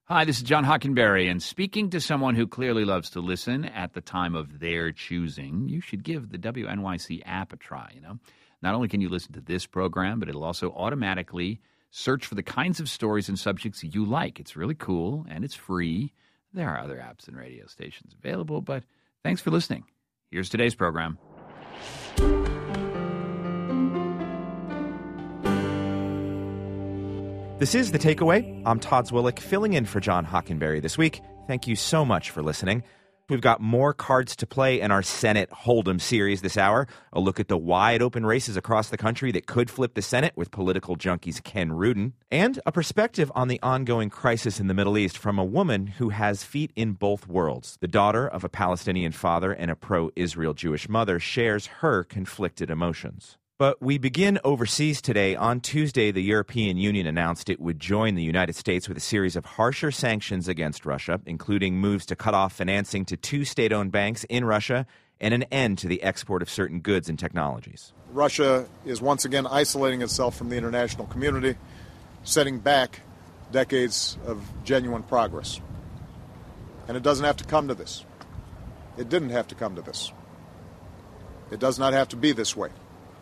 Hi, this is John Hockenberry, and speaking to someone who clearly loves to listen at the time of their choosing, you should give the WNYC app a try, Not only can you listen to this program, but it'll also automatically search for the kinds of stories and subjects you like. It's really cool, and it's free. There are other apps and radio stations available, but thanks for listening. Here's today's program. This is The Takeaway. I'm Todd Zwillich, filling in for John Hockenberry this week. Thank you so much for listening. We've got more cards to play in our Senate Hold'em series this hour. A look at the wide-open races across the country that could flip the Senate with political junkies Ken Rudin. And a perspective on the ongoing crisis in the Middle East from a woman who has feet in both worlds. The daughter of a Palestinian father and a pro-Israel Jewish mother shares her conflicted emotions. But we begin overseas today. On Tuesday, the European Union announced it would join the United States with a series of harsher sanctions against Russia, including moves to cut off financing to two state-owned banks in Russia and an end to the export of certain goods and technologies. Russia is once again isolating itself from the international community, setting back decades of genuine progress. And it doesn't have to come to this. It didn't have to come to this. It does not have to be this way.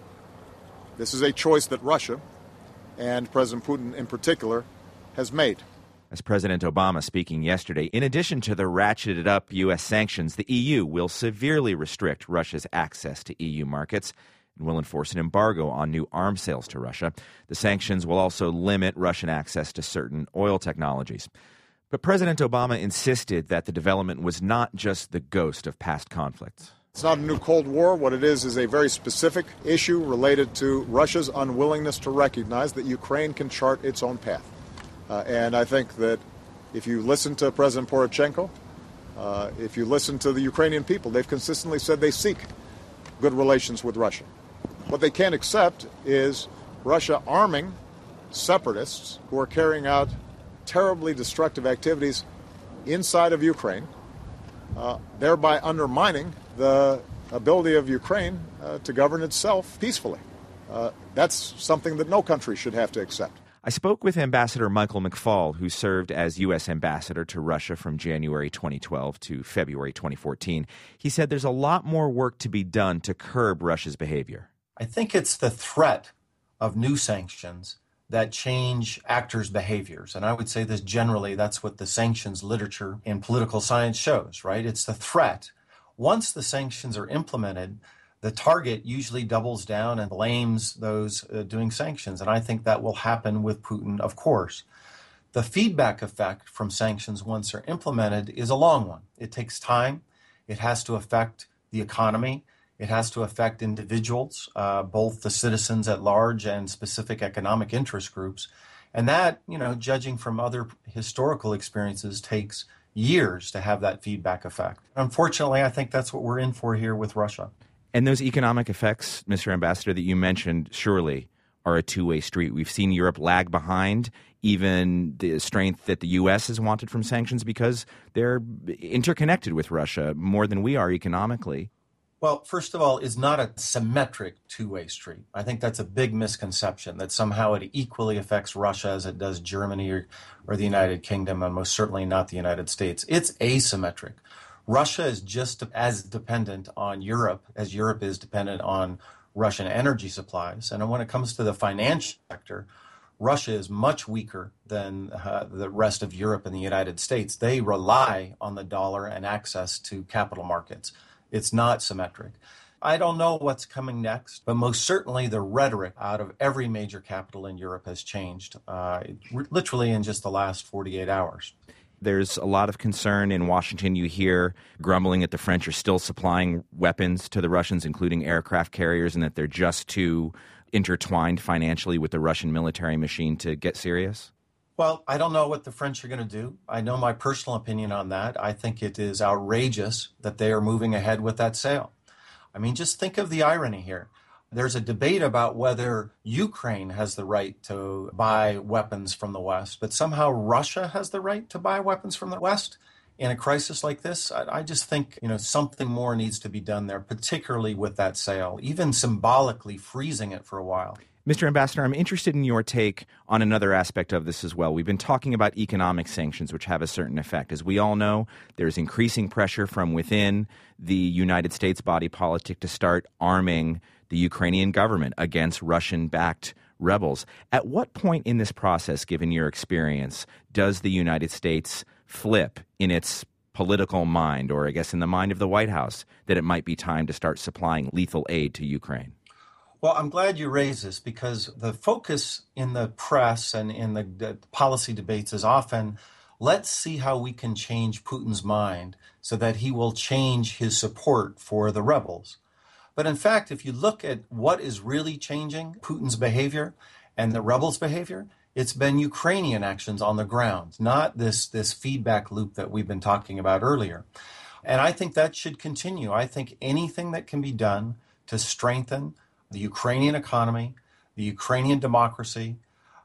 This is a choice that Russia, and President Putin in particular, has made. As President Obama speaking yesterday, in addition to the ratcheted up U.S. sanctions, the EU will severely restrict Russia's access to EU markets and will enforce an embargo on new arms sales to Russia. The sanctions will also limit Russian access to certain oil technologies. But President Obama insisted that the development was not just the ghost of past conflicts. It's not a new Cold War. What it is a very specific issue related to Russia's unwillingness to recognize that Ukraine can chart its own path. And I think that if you listen to President Poroshenko, if you listen to the Ukrainian people, they've consistently said they seek good relations with Russia. What they can't accept is Russia arming separatists who are carrying out terribly destructive activities inside of Ukraine, thereby undermining the ability of Ukraine to govern itself peacefully. That's something that no country should have to accept. I spoke with Ambassador Michael McFaul, who served as U.S. ambassador to Russia from January 2012 to February 2014. He said there's a lot more work to be done to curb Russia's behavior. I think it's the threat of new sanctions that change actors' behaviors. And I would say this generally, that's what the sanctions literature in political science shows, right? It's the threat. Once the sanctions are implemented, the target usually doubles down and blames those doing sanctions. And I think that will happen with Putin, of course. The feedback effect from sanctions once they're implemented is a long one. It takes time. It has to affect the economy. It has to affect individuals, both the citizens at large and specific economic interest groups. And that, judging from other historical experiences, takes years to have that feedback effect. Unfortunately, I think that's what we're in for here with Russia. And those economic effects, Mr. Ambassador, that you mentioned, surely are a two-way street. We've seen Europe lag behind even the strength that the U.S. has wanted from sanctions because they're interconnected with Russia more than we are economically. Well, first of all, it's not a symmetric two-way street. I think that's a big misconception, that somehow it equally affects Russia as it does Germany or the United Kingdom, and most certainly not the United States. It's asymmetric. Russia is just as dependent on Europe as Europe is dependent on Russian energy supplies. And when it comes to the financial sector, Russia is much weaker than the rest of Europe and the United States. They rely on the dollar and access to capital markets. It's not symmetric. I don't know what's coming next, but most certainly the rhetoric out of every major capital in Europe has changed, literally in just the last 48 hours. There's a lot of concern in Washington. You hear grumbling that the French are still supplying weapons to the Russians, including aircraft carriers, and that they're just too intertwined financially with the Russian military machine to get serious? Well, I don't know what the French are going to do. I know my personal opinion on that. I think it is outrageous that they are moving ahead with that sale. I mean, just think of the irony here. There's a debate about whether Ukraine has the right to buy weapons from the West, but somehow Russia has the right to buy weapons from the West in a crisis like this. I just think, something more needs to be done there, particularly with that sale, even symbolically freezing it for a while. Mr. Ambassador, I'm interested in your take on another aspect of this as well. We've been talking about economic sanctions, which have a certain effect. As we all know, there's increasing pressure from within the United States body politic to start arming the Ukrainian government against Russian-backed rebels. At what point in this process, given your experience, does the United States flip in its political mind, or I guess in the mind of the White House, that it might be time to start supplying lethal aid to Ukraine? Well, I'm glad you raised this because the focus in the press and in the policy debates is often, let's see how we can change Putin's mind so that he will change his support for the rebels. But in fact, if you look at what is really changing Putin's behavior and the rebels' behavior, it's been Ukrainian actions on the ground, not this feedback loop that we've been talking about earlier. And I think that should continue. I think anything that can be done to strengthen the Ukrainian economy, the Ukrainian democracy,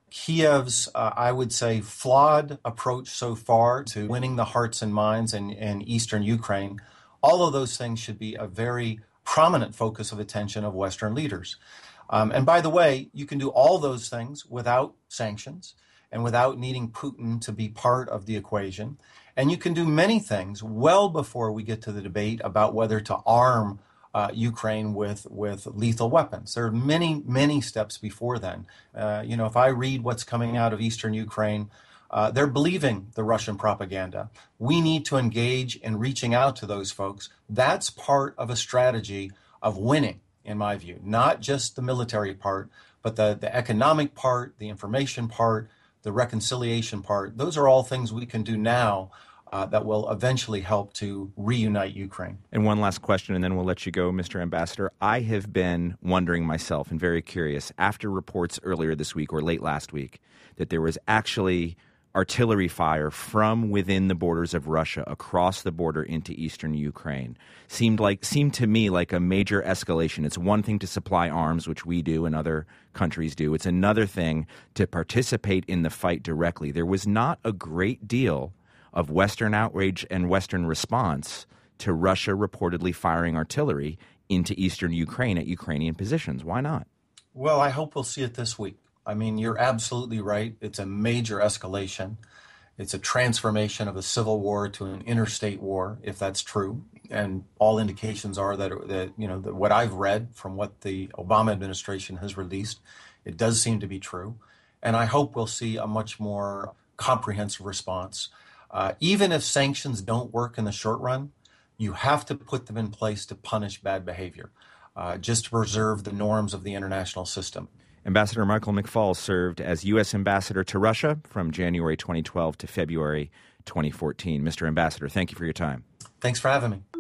Kiev's, I would say, flawed approach so far to winning the hearts and minds in eastern Ukraine, all of those things should be a very prominent focus of attention of Western leaders. And by the way, you can do all those things without sanctions and without needing Putin to be part of the equation. And you can do many things well before we get to the debate about whether to arm Ukraine with lethal weapons. There are many, many steps before then. If I read what's coming out of eastern Ukraine, they're believing the Russian propaganda. We need to engage in reaching out to those folks. That's part of a strategy of winning, in my view, not just the military part, but the economic part, the information part, the reconciliation part. Those are all things we can do now that will eventually help to reunite Ukraine. And one last question, and then we'll let you go, Mr. Ambassador. I have been wondering myself and very curious, after reports earlier this week or late last week, that there was actually artillery fire from within the borders of Russia across the border into eastern Ukraine. Seemed to me like a major escalation. It's one thing to supply arms, which we do and other countries do. It's another thing to participate in the fight directly. There was not a great deal of Western outrage and Western response to Russia reportedly firing artillery into eastern Ukraine at Ukrainian positions. Why not? Well, I hope we'll see it this week. I mean, you're absolutely right. It's a major escalation. It's a transformation of a civil war to an interstate war, if that's true. And all indications are that what I've read from what the Obama administration has released, it does seem to be true. And I hope we'll see a much more comprehensive response. Even if sanctions don't work in the short run, you have to put them in place to punish bad behavior, just to preserve the norms of the international system. Ambassador Michael McFaul served as U.S. Ambassador to Russia from January 2012 to February 2014. Mr. Ambassador, thank you for your time. Thanks for having me.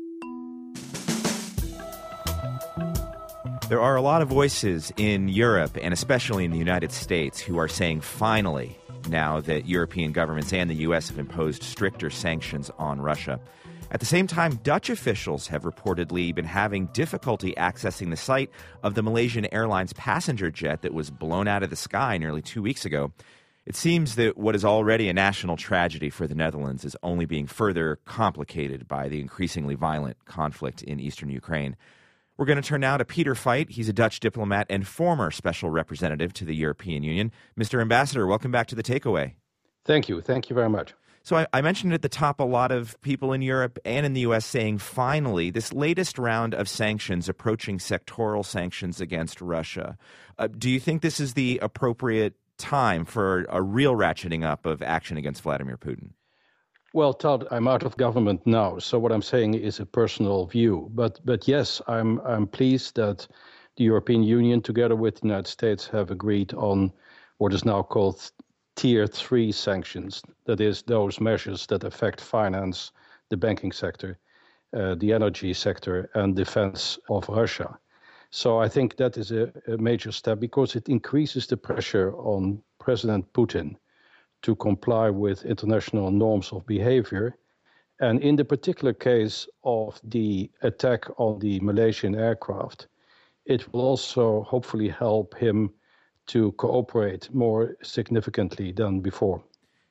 There are a lot of voices in Europe and especially in the United States who are saying finally, now that European governments and the U.S. have imposed stricter sanctions on Russia. At the same time, Dutch officials have reportedly been having difficulty accessing the site of the Malaysian Airlines passenger jet that was blown out of the sky nearly 2 weeks ago. It seems that what is already a national tragedy for the Netherlands is only being further complicated by the increasingly violent conflict in eastern Ukraine. We're going to turn now to Peter Feit. He's a Dutch diplomat and former special representative to the European Union. Mr. Ambassador, welcome back to The Takeaway. Thank you. Thank you very much. So I mentioned at the top a lot of people in Europe and in the U.S. saying, finally, this latest round of sanctions approaching sectoral sanctions against Russia. Do you think this is the appropriate time for a real ratcheting up of action against Vladimir Putin? Well, Todd, I'm out of government now, so what I'm saying is a personal view. But yes, I'm pleased that the European Union, together with the United States, have agreed on what is now called Tier 3 sanctions. That is, those measures that affect finance, the banking sector, the energy sector, and defense of Russia. So I think that is a major step because it increases the pressure on President Putin to comply with international norms of behavior. And in the particular case of the attack on the Malaysian aircraft, it will also hopefully help him to cooperate more significantly than before.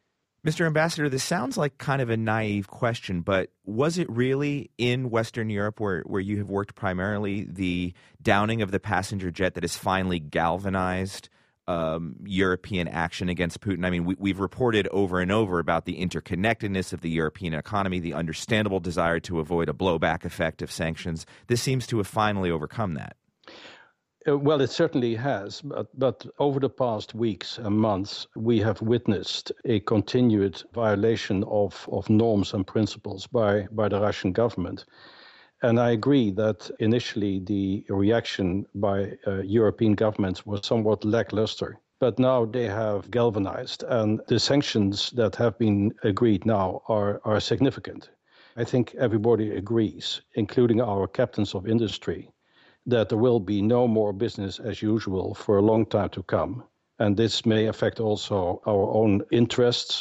Mr. Ambassador, this sounds like kind of a naive question, but was it really in Western Europe, where you have worked primarily, the downing of the passenger jet that has finally galvanized European action against Putin? I mean, we've reported over and over about the interconnectedness of the European economy, the understandable desire to avoid a blowback effect of sanctions. This seems to have finally overcome that. Well, it certainly has, but over the past weeks and months, we have witnessed a continued violation of norms and principles by the Russian government. And I agree that initially the reaction by European governments was somewhat lackluster. But now they have galvanized, and the sanctions that have been agreed now are significant. I think everybody agrees, including our captains of industry, that there will be no more business as usual for a long time to come. And this may affect also our own interests.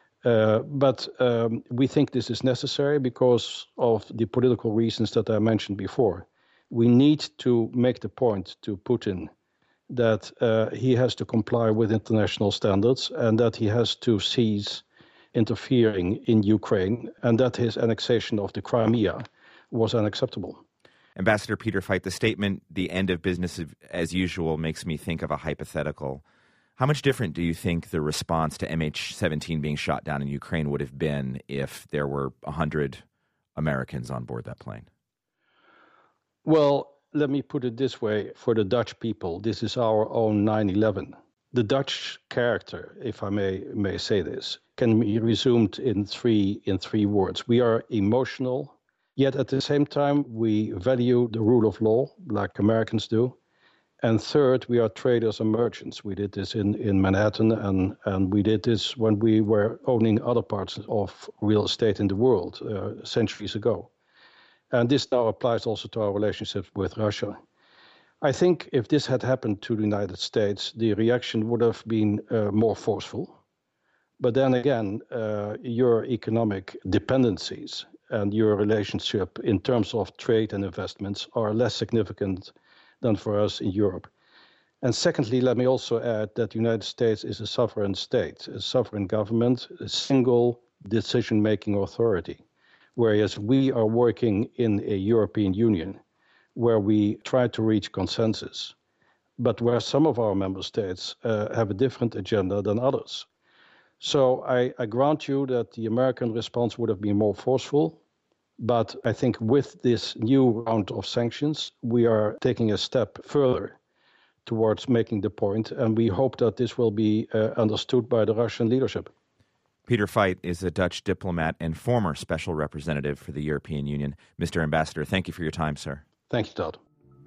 But we think this is necessary because of the political reasons that I mentioned before. We need to make the point to Putin that he has to comply with international standards and that he has to cease interfering in Ukraine and that his annexation of the Crimea was unacceptable. Ambassador Peter Feit, the statement, "the end of business as usual," makes me think of a hypothetical. How much different do you think the response to MH17 being shot down in Ukraine would have been if there were 100 Americans on board that plane? Well, let me put it this way. For the Dutch people, this is our own 9/11. The Dutch character, if I may say this, can be resumed in three words. We are emotional, yet at the same time, we value the rule of law like Americans do. And third, we are traders and merchants. We did this in Manhattan, and we did this when we were owning other parts of real estate in the world centuries ago. And this now applies also to our relationships with Russia. I think if this had happened to the United States, the reaction would have been more forceful. But then again, your economic dependencies and your relationship in terms of trade and investments are less significant than for us in Europe. And secondly, let me also add that the United States is a sovereign state, a sovereign government, a single decision-making authority, whereas we are working in a European Union where we try to reach consensus, but where some of our member states have a different agenda than others. So I grant you that the American response would have been more forceful, but I think with this new round of sanctions, we are taking a step further towards making the point, and we hope that this will be understood by the Russian leadership. Peter Feit is a Dutch diplomat and former special representative for the European Union. Mr. Ambassador, thank you for your time, sir. Thank you, Todd.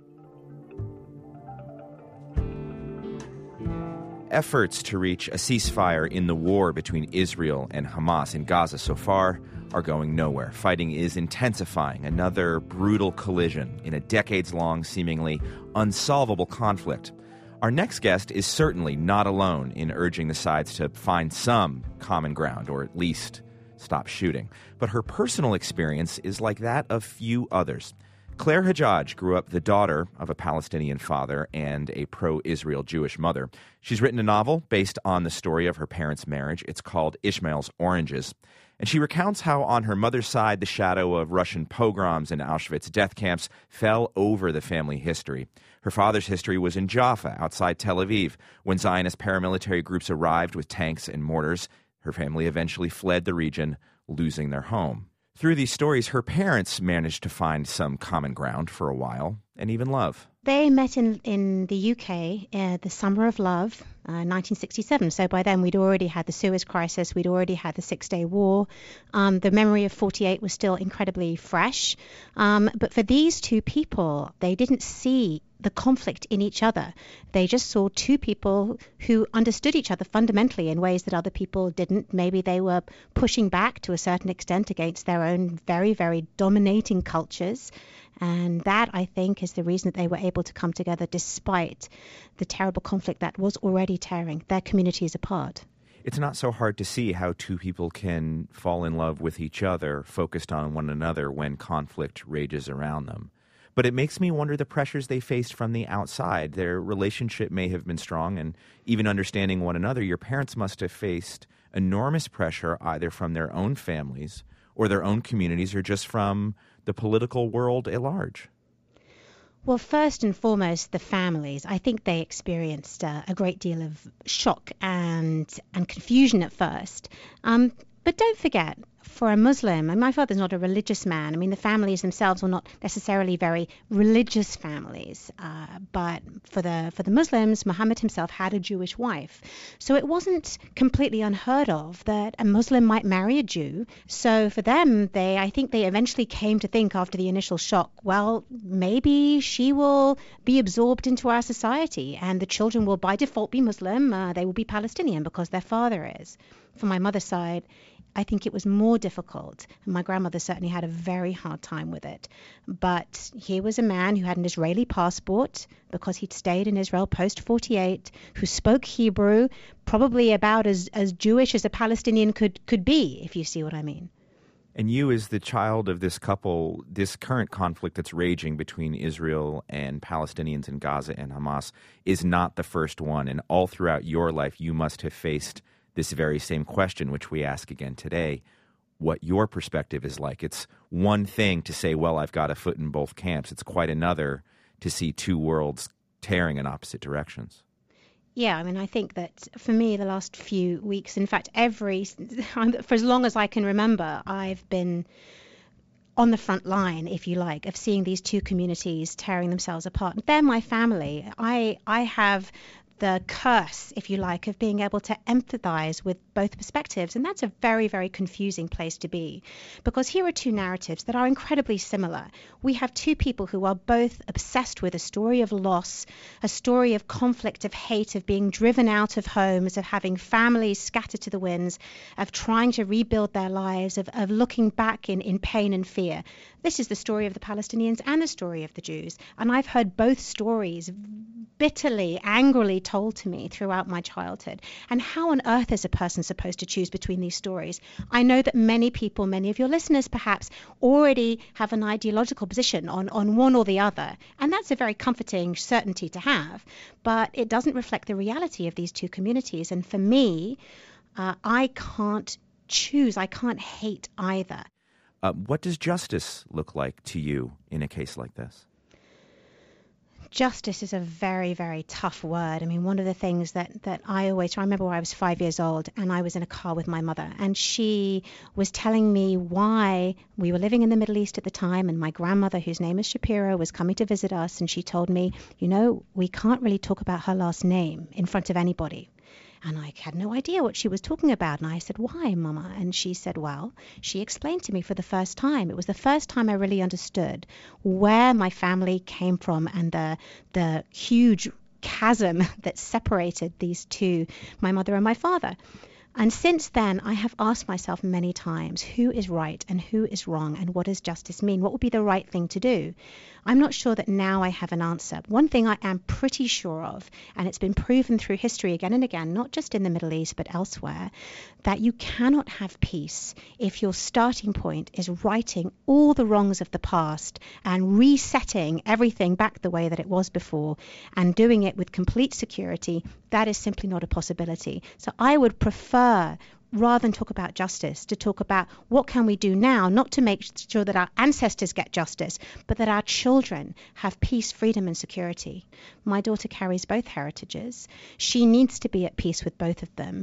Efforts to reach a ceasefire in the war between Israel and Hamas in Gaza so far are going nowhere. Fighting is intensifying, another brutal collision in a decades-long, seemingly unsolvable conflict. Our next guest is certainly not alone in urging the sides to find some common ground, or at least stop shooting. But her personal experience is like that of few others. Claire Hajjaj grew up the daughter of a Palestinian father and a pro-Israel Jewish mother. She's written a novel based on the story of her parents' marriage. It's called Ishmael's Oranges. And she recounts how on her mother's side, the shadow of Russian pogroms and Auschwitz death camps fell over the family history. Her father's history was in Jaffa, outside Tel Aviv. When Zionist paramilitary groups arrived with tanks and mortars, her family eventually fled the region, losing their home. Through these stories, her parents managed to find some common ground for a while, and even love. They met in the UK, the Summer of Love, 1967. So by then we'd already had the Suez Crisis, we'd already had the Six-Day War. The memory of 48 was still incredibly fresh. But for these two people, they didn't see the conflict in each other. They just saw two people who understood each other fundamentally in ways that other people didn't. Maybe they were pushing back to a certain extent against their own very, very dominating cultures. And that, I think, is the reason that they were able to come together despite the terrible conflict that was already tearing their communities apart. It's not so hard to see how two people can fall in love with each other, focused on one another when conflict rages around them. But it makes me wonder the pressures they faced from the outside. Their relationship may have been strong, and even understanding one another, your parents must have faced enormous pressure either from their own families or their own communities or just from the political world at large? Well, first and foremost, the families. I think they experienced a great deal of shock and confusion at first. But don't forget, for a Muslim, and my father's not a religious man. I mean, the families themselves were not necessarily very religious families. But for the Muslims, Muhammad himself had a Jewish wife. So it wasn't completely unheard of that a Muslim might marry a Jew. So for them, I think they eventually came to think after the initial shock, well, maybe she will be absorbed into our society and the children will by default be Muslim. They will be Palestinian because their father is. For my mother's side, I think it was more difficult. And my grandmother certainly had a very hard time with it. But here was a man who had an Israeli passport because he'd stayed in Israel post-48, who spoke Hebrew, probably about as Jewish as a Palestinian could be, if you see what I mean. And you, as the child of this couple, this current conflict that's raging between Israel and Palestinians in Gaza and Hamas is not the first one. And all throughout your life, you must have faced this very same question, which we ask again today, what your perspective is like. It's one thing to say, well, I've got a foot in both camps. It's quite another to see two worlds tearing in opposite directions. Yeah, I mean, I think that for me, the last few weeks, in fact, for as long as I can remember, I've been on the front line, if you like, of seeing these two communities tearing themselves apart. They're my family. I have the curse, if you like, of being able to empathize with both perspectives. And that's a very, very confusing place to be, because here are two narratives that are incredibly similar. We have two people who are both obsessed with a story of loss, a story of conflict, of hate, of being driven out of homes, of having families scattered to the winds, of trying to rebuild their lives, of looking back in pain and fear. This is the story of the Palestinians and the story of the Jews. And I've heard both stories bitterly, angrily told to me throughout my childhood. And how on earth is a person supposed to choose between these stories? I know that many people, many of your listeners perhaps, already have an ideological position on one or the other. And that's a very comforting certainty to have. But it doesn't reflect the reality of these two communities. And for me, I can't choose. I can't hate either. What does justice look like to you in a case like this? Justice is a very, very tough word. I mean, one of the things that I remember when I was 5 years old and I was in a car with my mother and she was telling me why we were living in the Middle East at the time, and my grandmother, whose name is Shapiro, was coming to visit us, and she told me, we can't really talk about her last name in front of anybody. And I had no idea what she was talking about. And I said, why, Mama? And she said, well, she explained to me for the first time. It was the first time I really understood where my family came from and the huge chasm that separated these two, my mother and my father. And since then, I have asked myself many times, who is right and who is wrong, and what does justice mean? What would be the right thing to do? I'm not sure that now I have an answer. One thing I am pretty sure of, and it's been proven through history again and again, not just in the Middle East, but elsewhere, that you cannot have peace if your starting point is righting all the wrongs of the past and resetting everything back the way that it was before and doing it with complete security. That is simply not a possibility. So I would prefer, rather than talk about justice, to talk about what can we do now, not to make sure that our ancestors get justice, but that our children have peace, freedom, and security. My daughter carries both heritages. She needs to be at peace with both of them.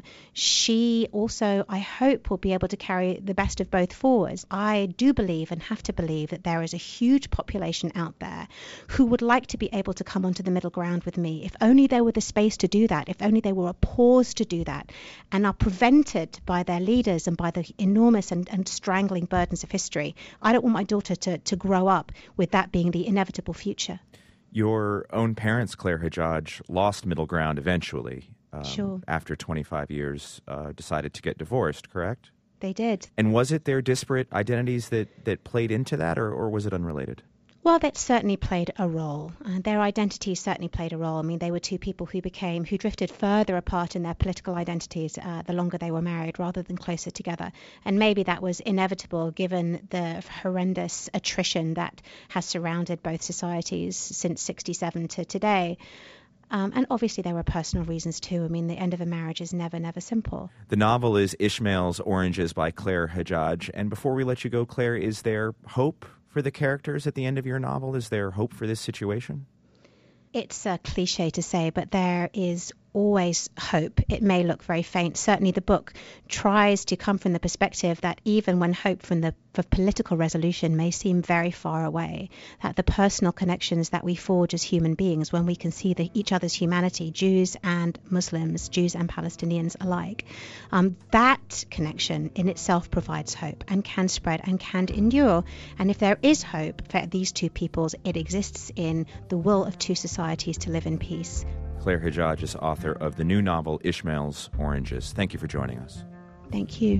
She also, I hope, will be able to carry the best of both forwards. I do believe and have to believe that there is a huge population out there who would like to be able to come onto the middle ground with me, if only there were the space to do that, if only there were a pause to do that, and are prevented by their leaders and by the enormous and strangling burdens of history. I don't want my daughter to grow up with that being the inevitable future. Your own parents, Claire Hajjaj, lost middle ground eventually. Sure. After 25 years, decided to get divorced, correct? They did. And was it their disparate identities that played into that, or was it unrelated? Well, that certainly played a role. Their identities certainly played a role. I mean, they were two people who drifted further apart in their political identities the longer they were married rather than closer together. And maybe that was inevitable given the horrendous attrition that has surrounded both societies since 1967 to today. And obviously there were personal reasons too. I mean, the end of a marriage is never, never simple. The novel is Ishmael's Oranges by Claire Hajjaj. And before we let you go, Claire, is there hope for the characters at the end of your novel? Is there hope for this situation? It's a cliche to say, but there is always hope. It may look very faint. Certainly the book tries to come from the perspective that even when hope for political resolution may seem very far away, that the personal connections that we forge as human beings when we can see each other's humanity, Jews and Muslims, Jews and Palestinians alike, that connection in itself provides hope and can spread and can endure. And if there is hope for these two peoples, it exists in the will of two societies to live in peace. Claire Hajjaj is author of the new novel, Ishmael's Oranges. Thank you for joining us. Thank you.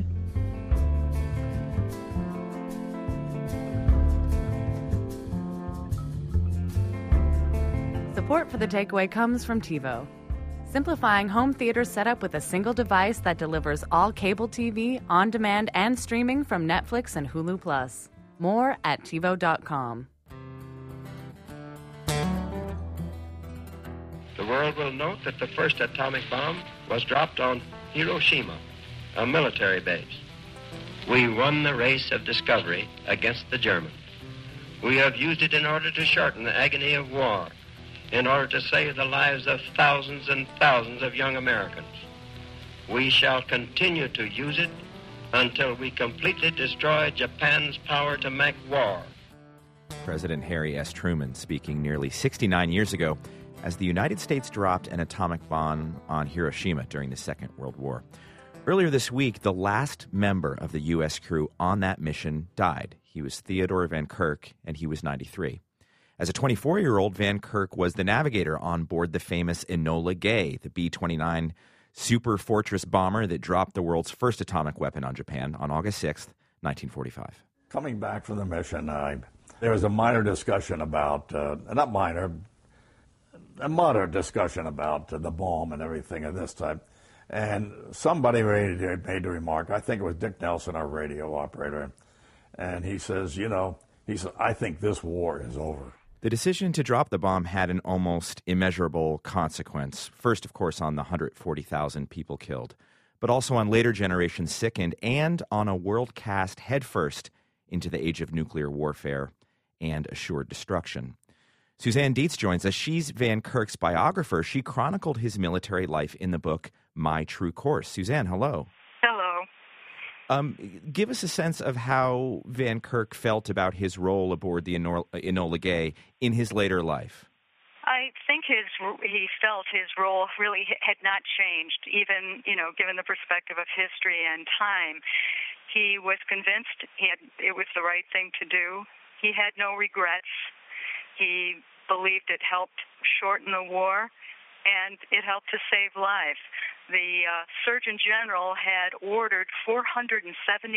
Support for The Takeaway comes from TiVo. Simplifying home theater setup with a single device that delivers all cable TV, on-demand, and streaming from Netflix and Hulu+. More at TiVo.com. The world will note that the first atomic bomb was dropped on Hiroshima, a military base. We won the race of discovery against the Germans. We have used it in order to shorten the agony of war, in order to save the lives of thousands and thousands of young Americans. We shall continue to use it until we completely destroy Japan's power to make war. President Harry S. Truman speaking nearly 69 years ago as the United States dropped an atomic bomb on Hiroshima during the Second World War. Earlier this week, the last member of the U.S. crew on that mission died. He was Theodore Van Kirk, and he was 93. As a 24-year-old, Van Kirk was the navigator on board the famous Enola Gay, the B-29 Super Fortress bomber that dropped the world's first atomic weapon on Japan on August 6th, 1945. Coming back from the mission, there was a minor discussion about, not minor, a moderate discussion about the bomb and everything of this type. And somebody made the remark, I think it was Dick Nelson, our radio operator, and he says, I think this war is over. The decision to drop the bomb had an almost immeasurable consequence. First, of course, on the 140,000 people killed, but also on later generations sickened and on a world cast headfirst into the age of nuclear warfare and assured destruction. Suzanne Dietz joins us. She's Van Kirk's biographer. She chronicled his military life in the book My True Course. Suzanne, hello. Hello. Give us a sense of how Van Kirk felt about his role aboard the Enola Gay in his later life. I think he felt his role really had not changed, even, given the perspective of history and time. He was convinced it was the right thing to do. He had no regrets. He believed it helped shorten the war, and it helped to save lives. The Surgeon General had ordered 470,000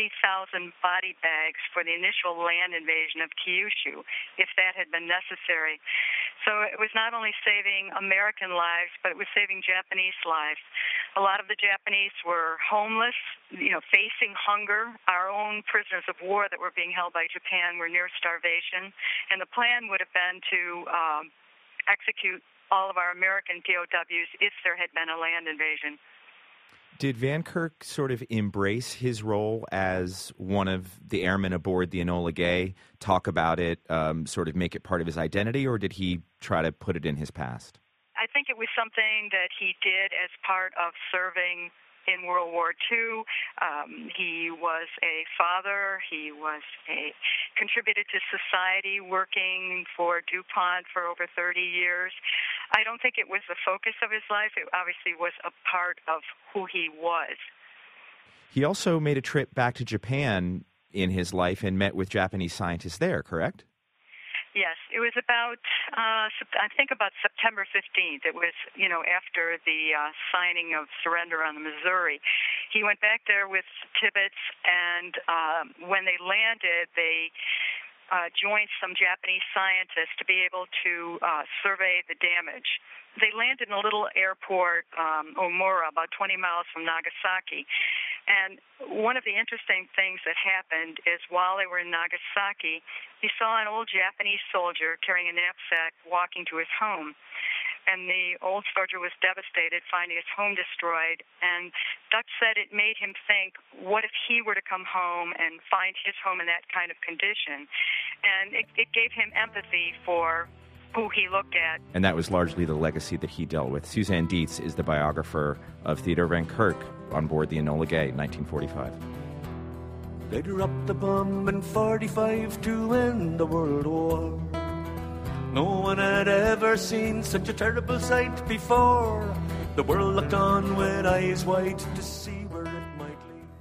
body bags for the initial land invasion of Kyushu, if that had been necessary. So it was not only saving American lives, but it was saving Japanese lives. A lot of the Japanese were homeless, facing hunger. Our own prisoners of war that were being held by Japan were near starvation. And the plan would have been to execute all of our American POWs if there had been a land invasion. Did Van Kirk sort of embrace his role as one of the airmen aboard the Enola Gay, talk about it, sort of make it part of his identity, or did he try to put it in his past? I think it was something that he did as part of serving in World War II. He was a father. He contributed to society, working for DuPont for over 30 years. I don't think it was the focus of his life. It obviously was a part of who he was. He also made a trip back to Japan in his life and met with Japanese scientists there, correct? Yes, it was about, about September 15th. It was, after the signing of surrender on the Missouri. He went back there with Tibbets, and when they landed, they joined some Japanese scientists to be able to survey the damage. They landed in a little airport, Omura, about 20 miles from Nagasaki. And one of the interesting things that happened is while they were in Nagasaki, he saw an old Japanese soldier carrying a knapsack walking to his home. And the old soldier was devastated, finding his home destroyed. And Dutch said it made him think, what if he were to come home and find his home in that kind of condition? And it gave him empathy for who he looked at. And that was largely the legacy that he dealt with. Suzanne Dietz is the biographer of Theodore Van Kirk on board the Enola Gay in 1945. They dropped the bomb in 45 to end the World War. No one had ever seen such a terrible sight before. The world looked on with eyes wide to see where it might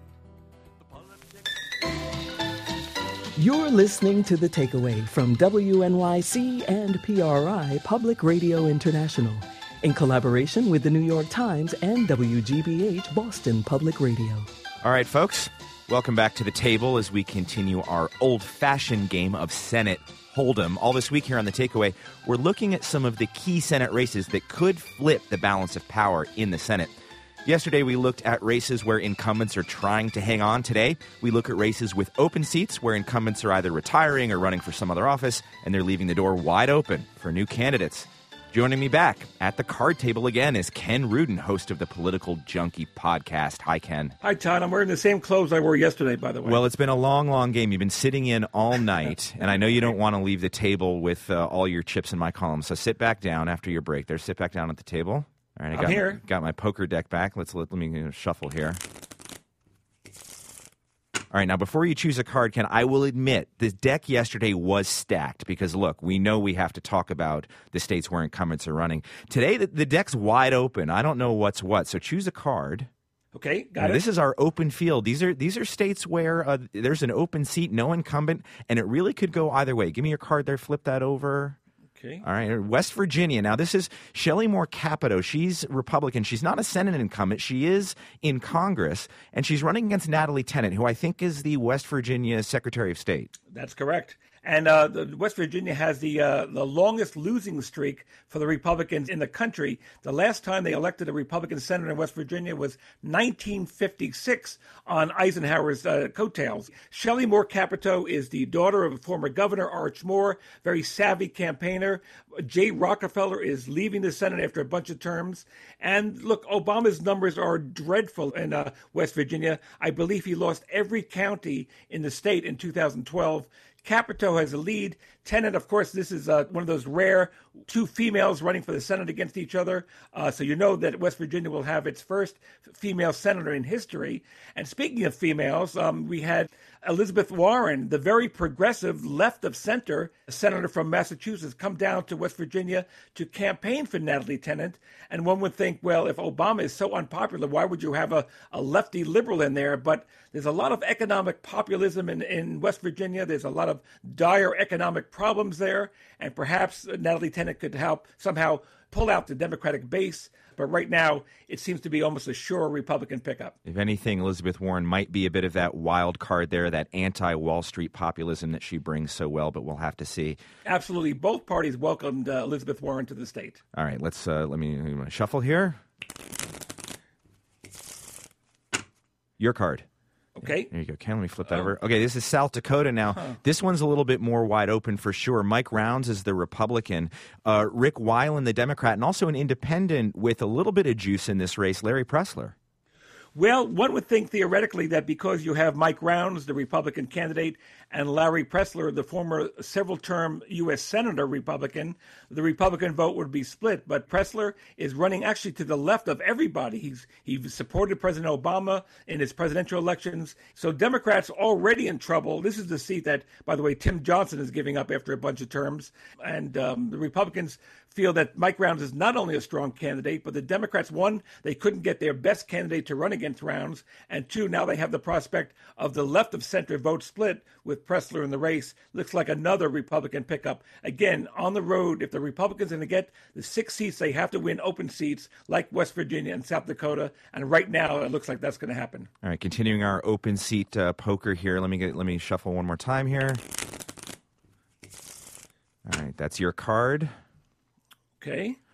lead. You're listening to The Takeaway from WNYC and PRI Public Radio International in collaboration with the New York Times and WGBH Boston Public Radio. All right, folks, welcome back to the table as we continue our old-fashioned game of Senate Hold'em. All this week here on The Takeaway, we're looking at some of the key Senate races that could flip the balance of power in the Senate. Yesterday, we looked at races where incumbents are trying to hang on. Today, we look at races with open seats where incumbents are either retiring or running for some other office, and they're leaving the door wide open for new candidates. Joining me back at the card table again is Ken Rudin, host of the Political Junkie podcast. Hi, Ken. Hi, Todd. I'm wearing the same clothes I wore yesterday, by the way. Well, it's been a long, long game. You've been sitting in all night, and I know you don't want to leave the table with all your chips in my column. So sit back down after your break there. Sit back down at the table. All right, I'm here. Got my poker deck back. Let me shuffle here. All right, now before you choose a card, Ken, I will admit the deck yesterday was stacked because, look, we know we have to talk about the states where incumbents are running. Today, the deck's wide open. I don't know what's what, so choose a card. Okay, got it. This is our open field. These are states where there's an open seat, no incumbent, and it really could go either way. Give me your card there. Flip that over. Okay. All right, West Virginia. Now, this is Shelley Moore Capito. She's Republican. She's not a Senate incumbent. She is in Congress, and she's running against Natalie Tennant, who I think is the West Virginia Secretary of State. That's correct. And West Virginia has the longest losing streak for the Republicans in the country. The last time they elected a Republican senator in West Virginia was 1956 on Eisenhower's coattails. Shelley Moore Capito is the daughter of former Governor Arch Moore, very savvy campaigner. Jay Rockefeller is leaving the Senate after a bunch of terms. And look, Obama's numbers are dreadful in West Virginia. I believe he lost every county in the state in 2012. Capito has a lead. Tennant, of course, this is one of those rare two females running for the Senate against each other. So you know that West Virginia will have its first female senator in history. And speaking of females, we had Elizabeth Warren, the very progressive left of center senator from Massachusetts, come down to West Virginia to campaign for Natalie Tennant. And one would think, well, if Obama is so unpopular, why would you have a lefty liberal in there? But there's a lot of economic populism in West Virginia. There's a lot of dire economic problems there. And perhaps Natalie Tennant could help somehow pull out the Democratic base. But right now, it seems to be almost a sure Republican pickup. If anything, Elizabeth Warren might be a bit of that wild card there, that anti-Wall Street populism that she brings so well, but we'll have to see. Absolutely. Both parties welcomed Elizabeth Warren to the state. All right, let me shuffle here. Your card. Okay. There you go, Ken. Let me flip that over. Okay, this is South Dakota now. This one's a little bit more wide open for sure. Mike Rounds is the Republican. Rick Weiland, the Democrat, and also an independent with a little bit of juice in this race, Larry Pressler. Well, one would think theoretically that because you have Mike Rounds, the Republican candidate, and Larry Pressler, the former several-term U.S. Senator Republican, the Republican vote would be split. But Pressler is running actually to the left of everybody. He supported President Obama in his presidential elections. So Democrats already in trouble. This is the seat that, by the way, Tim Johnson is giving up after a bunch of terms. And the Republicans feel that Mike Rounds is not only a strong candidate, but the Democrats, one, they couldn't get their best candidate to run against Rounds, and two, now they have the prospect of the left of center vote split with Pressler in the race. Looks like another Republican pickup. Again, on the road, if the Republicans are going to get the 6 seats, they have to win open seats like West Virginia and South Dakota, and right now it looks like that's going to happen. All right, continuing our open seat poker here. Let me shuffle one more time here. All right, that's your card. Okay.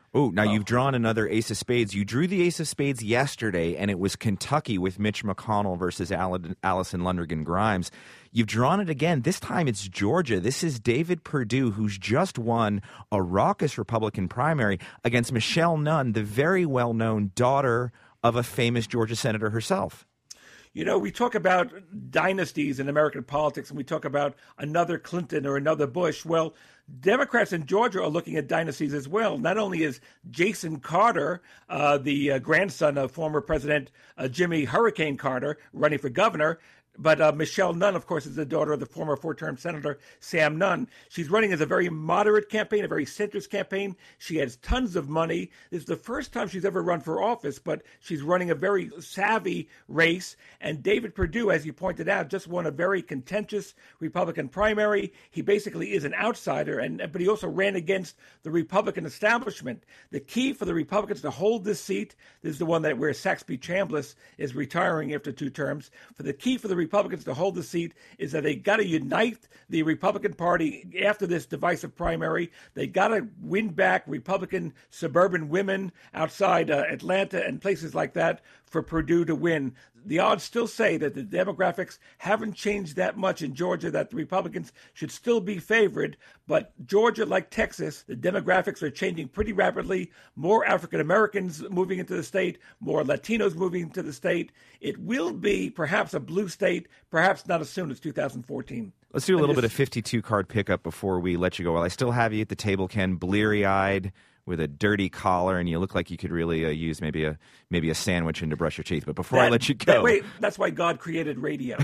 Oh, now you've drawn another ace of spades. You drew the ace of spades yesterday, and it was Kentucky with Mitch McConnell versus Allison Lundergan Grimes. You've drawn it again. This time it's Georgia. This is David Perdue, who's just won a raucous Republican primary against Michelle Nunn, the very well-known daughter of a famous Georgia senator herself. You know, we talk about dynasties in American politics, and we talk about another Clinton or another Bush. Well, Democrats in Georgia are looking at dynasties as well. Not only is Jason Carter, the grandson of former President Jimmy Hurricane Carter, running for governor, but Michelle Nunn, of course, is the daughter of the former four-term Senator Sam Nunn. She's running as a very moderate campaign, a very centrist campaign. She has tons of money. This is the first time she's ever run for office, but she's running a very savvy race. And David Perdue, as you pointed out, just won a very contentious Republican primary. He basically is an outsider, but he also ran against the Republican establishment. The key for the Republicans to hold this seat, this is the one where Saxby Chambliss is retiring after 2 terms. For the key for the Republicans to hold the seat is that they got to unite the Republican Party after this divisive primary. They got to win back Republican suburban women outside Atlanta and places like that for Perdue to win. The odds still say that the demographics haven't changed that much in Georgia, that the Republicans should still be favored. But Georgia, like Texas, the demographics are changing pretty rapidly. More African Americans moving into the state, more Latinos moving into the state. It will be perhaps a blue state, perhaps not as soon as 2014. Let's do a little bit of 52-card pickup before we let you go. While I still have you at the table, Ken, bleary-eyed, with a dirty collar, and you look like you could really use maybe a sandwich and to brush your teeth. But before I let you go, that's why God created radio.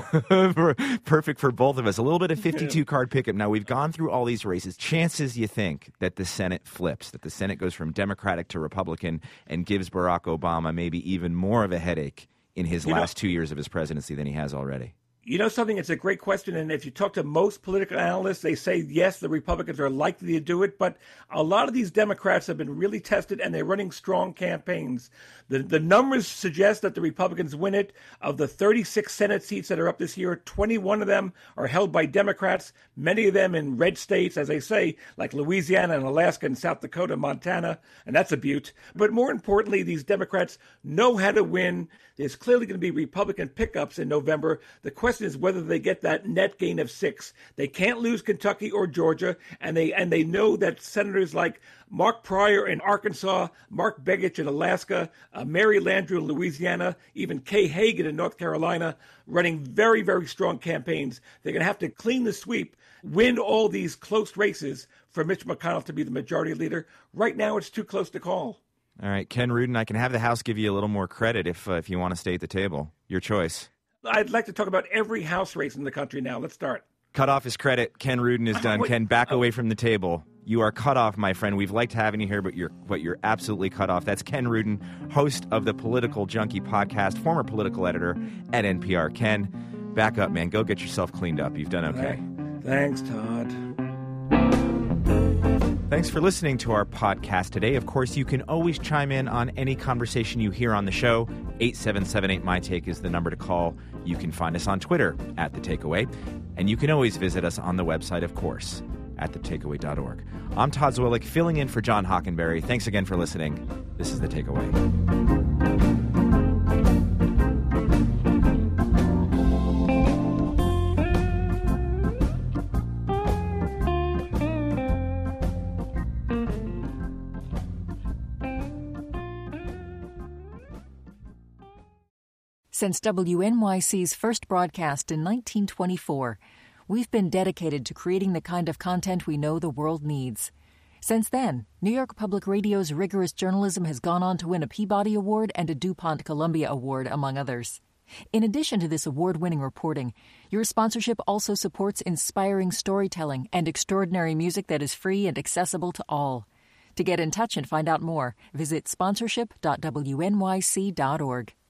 Perfect for both of us. A little bit of 52-card pickup. Now, we've gone through all these races. Chances you think that the Senate flips, that the Senate goes from Democratic to Republican and gives Barack Obama maybe even more of a headache in his last 2 years of his presidency than he has already? You know something? It's a great question, and if you talk to most political analysts, they say, yes, the Republicans are likely to do it, but a lot of these Democrats have been really tested, and they're running strong campaigns. The numbers suggest that the Republicans win it. Of the 36 Senate seats that are up this year, 21 of them are held by Democrats, many of them in red states, as they say, like Louisiana and Alaska and South Dakota, Montana, and that's a beaut. But more importantly, these Democrats know how to win. There's clearly going to be Republican pickups in November. The question is whether they get that net gain of 6. They can't lose Kentucky or Georgia, and they know that senators like Mark Pryor in Arkansas, Mark Begich in Alaska, Mary Landrieu in Louisiana, even Kay Hagan in North Carolina, running very, very strong campaigns. They're going to have to clean the sweep, win all these close races for Mitch McConnell to be the majority leader. Right now, it's too close to call. All right, Ken Rudin, I can have the House give you a little more credit if you want to stay at the table. Your choice. I'd like to talk about every House race in the country now. Let's start. Cut off his credit. Ken Rudin is done. Ken, back away from the table. You are cut off, my friend. We've liked having you here, but you're absolutely cut off. That's Ken Rudin, host of the Political Junkie podcast, former political editor at NPR. Ken, back up, man. Go get yourself cleaned up. You've done okay. Thanks, Todd. Thanks for listening to our podcast today. Of course, you can always chime in on any conversation you hear on the show. 877-8MyTake is the number to call. You can find us on Twitter at The Takeaway. And you can always visit us on the website, of course, at thetakeaway.org. I'm Todd Zwillich, filling in for John Hockenberry. Thanks again for listening. This is The Takeaway. Since WNYC's first broadcast in 1924, we've been dedicated to creating the kind of content we know the world needs. Since then, New York Public Radio's rigorous journalism has gone on to win a Peabody Award and a DuPont Columbia Award, among others. In addition to this award-winning reporting, your sponsorship also supports inspiring storytelling and extraordinary music that is free and accessible to all. To get in touch and find out more, visit sponsorship.wnyc.org.